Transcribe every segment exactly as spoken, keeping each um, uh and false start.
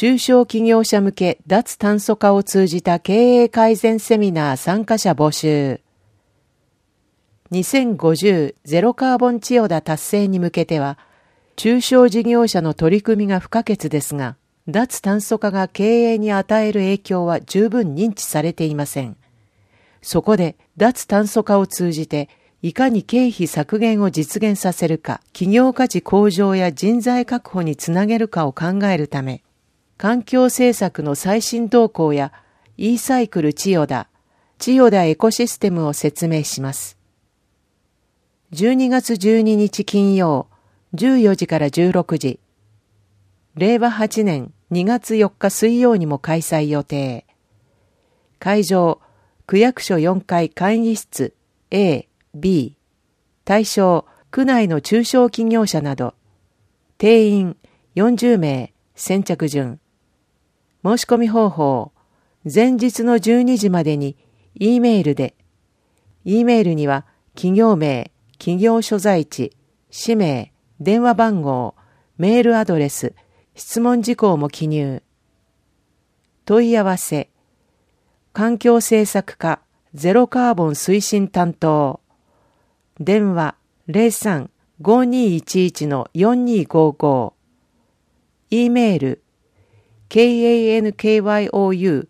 中小企業者向け脱炭素化を通じた経営改善セミナー参加者募集。にせんごじゅうゼロカーボン千代田達成に向けては、中小事業者の取り組みが不可欠ですが、脱炭素化が経営に与える影響は十分認知されていません。そこで、脱炭素化を通じて、いかに経費削減を実現させるか、企業価値向上や人材確保につなげるかを考えるため、環境政策の最新動向や e サイクル千代田、千代田エコシステムを説明します。じゅうにがつじゅうににち金曜、じゅうよじからじゅうろくじ、れいわはちねんにがつよっか水曜にも開催予定。会場、区役所よんかい会議室 A、B、対象、区内の中小企業者など、定員よんじゅうめい、先着順。申し込み方法、前日のじゅうにじまでに E メールで、E メールには企業名、企業所在地、氏名、電話番号、メールアドレス、質問事項も記入。問い合わせ、環境政策課ゼロカーボン推進担当。電話 ゼロさん ごにいちいち よんにごご。E メール kankyouseisaku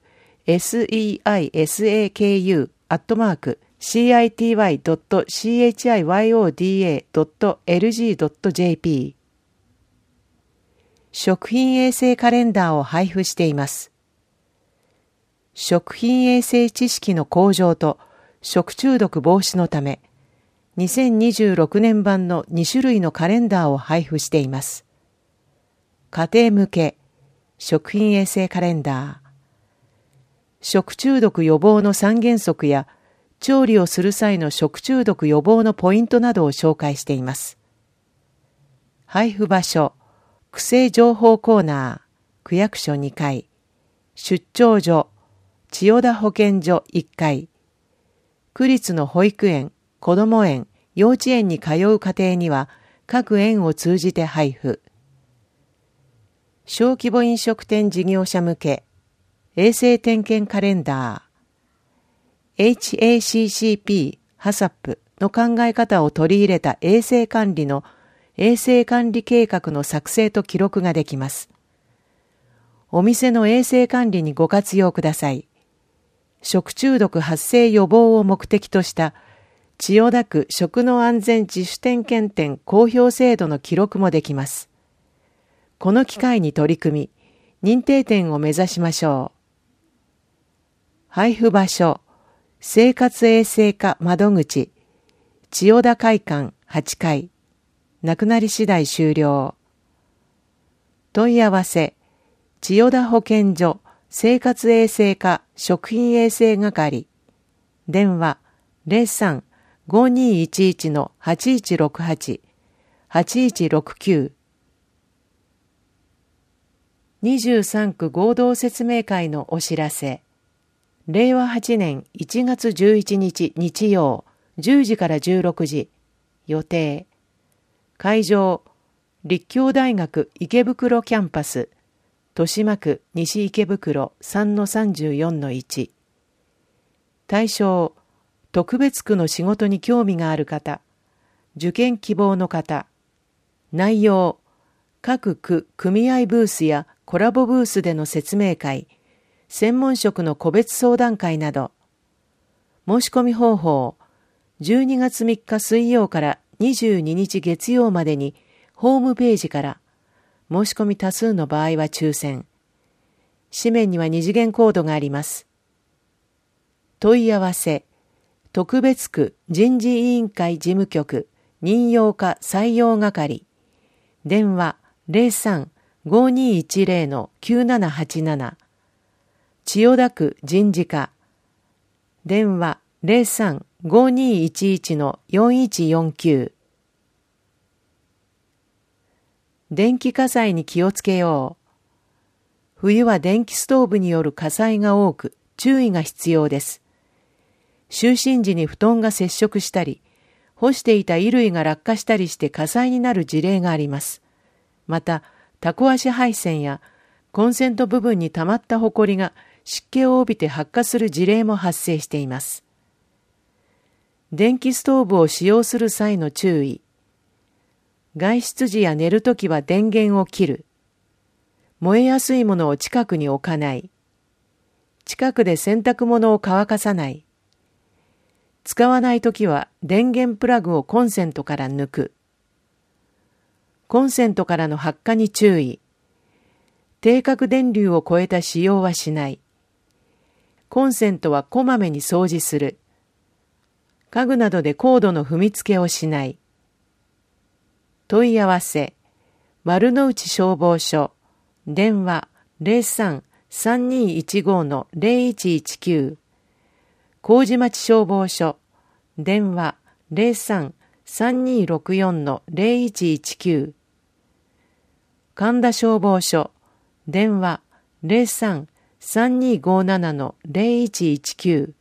アットマーク シーアイティーワイドットシーエイチアイワイオーディーエードットエルジードットジェーピー 食品衛生カレンダーを配布しています。食品衛生知識の向上と食中毒防止のため、にせんにじゅうろくねん版のにしゅるいのカレンダーを配布しています。家庭向け食品衛生カレンダー。食中毒予防の三原則や調理をする際の食中毒予防のポイントなどを紹介しています。配布場所、区政情報コーナー、区役所にかい、出張所、千代田保健所いっかい、区立の保育園、こども園、幼稚園に通う家庭には各園を通じて配布。小規模飲食店事業者向け、衛生点検カレンダー、エイチエーシーシーピー ハサップの考え方を取り入れた衛生管理の衛生管理計画の作成と記録ができます。お店の衛生管理にご活用ください。食中毒発生予防を目的とした千代田区食の安全自主点検店公表制度の記録もできます。この機会に取り組み、認定店を目指しましょう。配布場所、生活衛生課窓口、千代田会館はちかい、なくなり次第終了。問い合わせ、千代田保健所生活衛生課食品衛生係、電話 ゼロさん ごにいちいち はちいちろくはち はちいちろくきゅう。にじゅうさんく合同説明会のお知らせ。れいわはちねんいちがつじゅういちにち日曜じゅうじからじゅうろくじ予定。会場、立教大学池袋キャンパス、豊島区西池袋 さんのさんじゅうよんのいち。対象、特別区の仕事に興味がある方、受験希望の方。内容、各区組合ブースやコラボブースでの説明会、専門職の個別相談会など。申し込み方法、じゅうにがつみっか水曜からにじゅうににち月曜までにホームページから、申し込み多数の場合は抽選。紙面には二次元コードがあります。問い合わせ、特別区人事委員会事務局任用課採用係、電話 ゼロさん ごにいちゼロ きゅうななはちなな、千代田区人事課、電話 ゼロさん ごにいちいち よんいちよんきゅう。電気火災に気をつけよう。冬は電気ストーブによる火災が多く注意が必要です。就寝時に布団が接触したり、干していた衣類が落下したりして火災になる事例があります。また、タコ足配線やコンセント部分に溜まったほこりが湿気を帯びて発火する事例も発生しています。電気ストーブを使用する際の注意。外出時や寝るときは電源を切る。燃えやすいものを近くに置かない。近くで洗濯物を乾かさない。使わないときは電源プラグをコンセントから抜く。コンセントからの発火に注意。定格電流を超えた使用はしない。コンセントはこまめに掃除する。家具などでコードの踏み付けをしない。問い合わせ、丸の内消防署、電話 ゼロさん さんにいちご のゼロいちいちきゅう、麹町消防署、電話 ゼロさん さんにろくよん のゼロいちいちきゅう、神田消防署、電話 ゼロさん さんにごなな のゼロいちいちきゅう、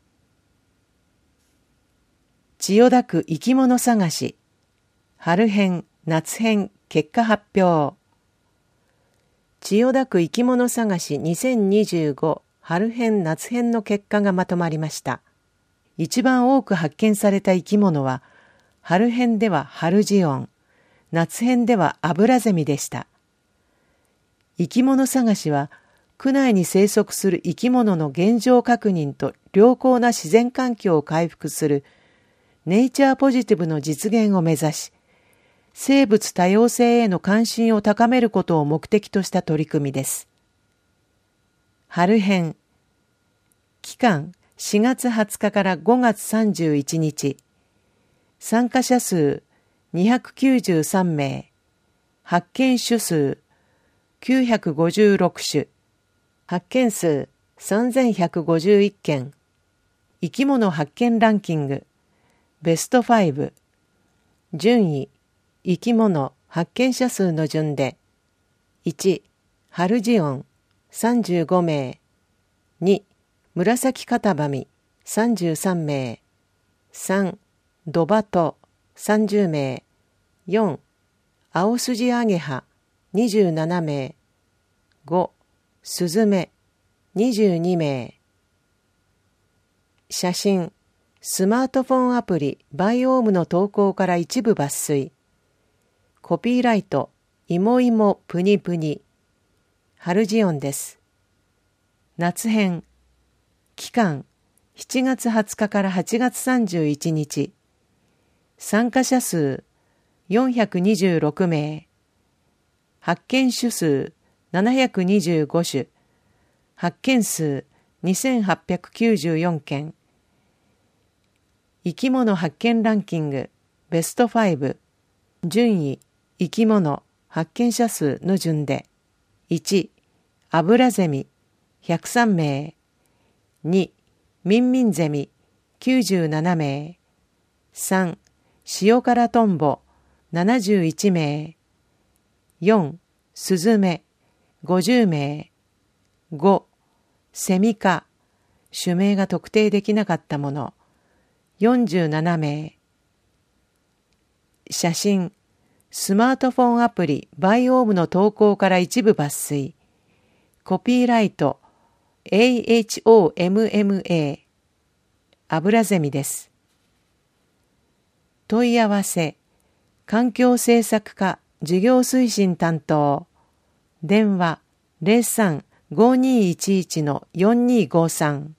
千代田区生き物探し、春編、夏編、結果発表。千代田区生き物探しにせんにじゅうご春編、夏編の結果がまとまりました。一番多く発見された生き物は、春編ではハルジオン、夏編ではアブラゼミでした。生き物探しは、区内に生息する生き物の現状確認と良好な自然環境を回復するネイチャーポジティブの実現を目指し、生物多様性への関心を高めることを目的とした取り組みです。春編。期間しがつはつかからごがつさんじゅういちにち。参加者数にひゃくきゅうじゅうさんめい。発見種数きゅうひゃくごじゅうろくしゅ。発見数さんぜんひゃくごじゅういっけん。生き物発見ランキング。ベストご。順位。生き物発見者数の順で。いち、ハルジオンさんじゅうごめい。に、紫カタバミさんじゅうさんめい。さん、ドバトさんじゅうめい。よん、アオスジアゲハにじゅうななめい。ご、スズメにじゅうにめい。写真、スマートフォンアプリバイオームの投稿から一部抜粋。コピーライト、いもいもぷにぷに。ハルジオンです。夏編。期間、しちがつはつかからはちがつさんじゅういちにち。参加者数、よんひゃくにじゅうろくめい。発見種数、ななひゃくにじゅうごしゅ。発見数、にせんはっぴゃくきゅうじゅうよんけん。生き物発見ランキング、ベストご。順位、生き物発見者数の順で。いち、アブラゼミひゃくさんめい。に、ミンミンゼミきゅうじゅうななめい。さん、塩辛トンボななじゅういちめい。よん、スズメごじゅうめい。ご、セミ科種名が特定できなかったものよんじゅうななめい。写真、スマートフォンアプリバイオームの投稿から一部抜粋。コピーライト、エーエイチオーエムエムエー。アブラゼミです。問い合わせ、環境政策課事業推進担当。電話、ゼロさん ごにいちいち のよんにごさん。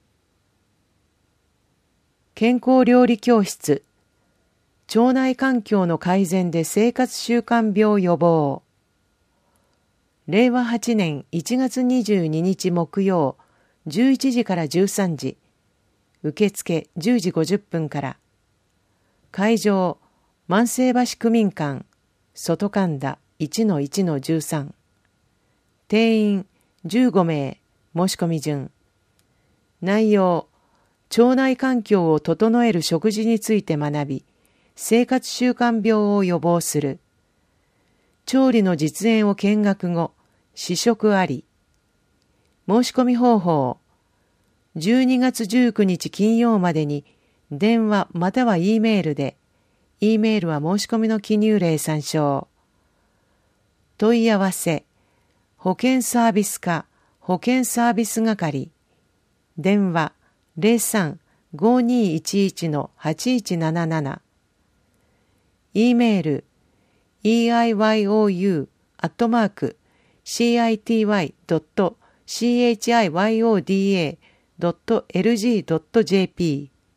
健康料理教室。腸内環境の改善で生活習慣病予防。れいわはちねんいちがつにじゅうににち木曜、じゅういちじからじゅうさんじ。受付じゅうじごじゅっぷんから。会場、万世橋区民館、外神田 いちのいちのじゅうさん。定員じゅうごめい、申し込み順。内容、腸内環境を整える食事について学び、生活習慣病を予防する。調理の実演を見学後、試食あり。申し込み方法、じゅうにがつじゅうくにち金曜までに電話または E メールで、E メールは申し込みの記入例参照。問い合わせ、 保健サービス課保健サービス係、電話 ゼロさん ごーにーいちいち はちいちなななな、e メール イーアイワイオーユー アットマーク シーアイティーワイ ドット シーエイチアイワイオーディーエー ドット エルジー ドット ジェーピー。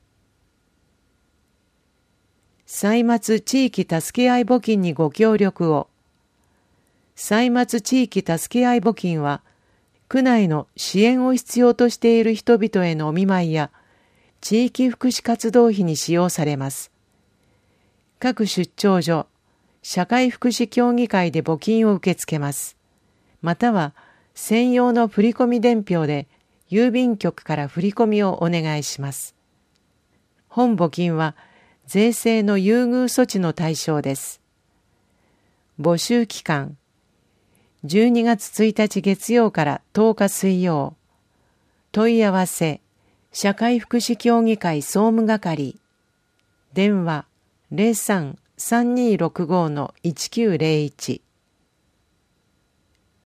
歳末地域助け合い募金にご協力を。歳末地域助け合い募金は、区内の支援を必要としている人々へのお見舞いや、地域福祉活動費に使用されます。各出張所、社会福祉協議会で募金を受け付けます。または、専用の振込伝票で郵便局から振り込みをお願いします。本募金は、税制の優遇措置の対象です。募集期間、じゅうにがつついたち月曜からとおか水曜。問い合わせ、社会福祉協議会総務係。電話 ゼロさん さんにーろくごー いちきゅうゼロいち。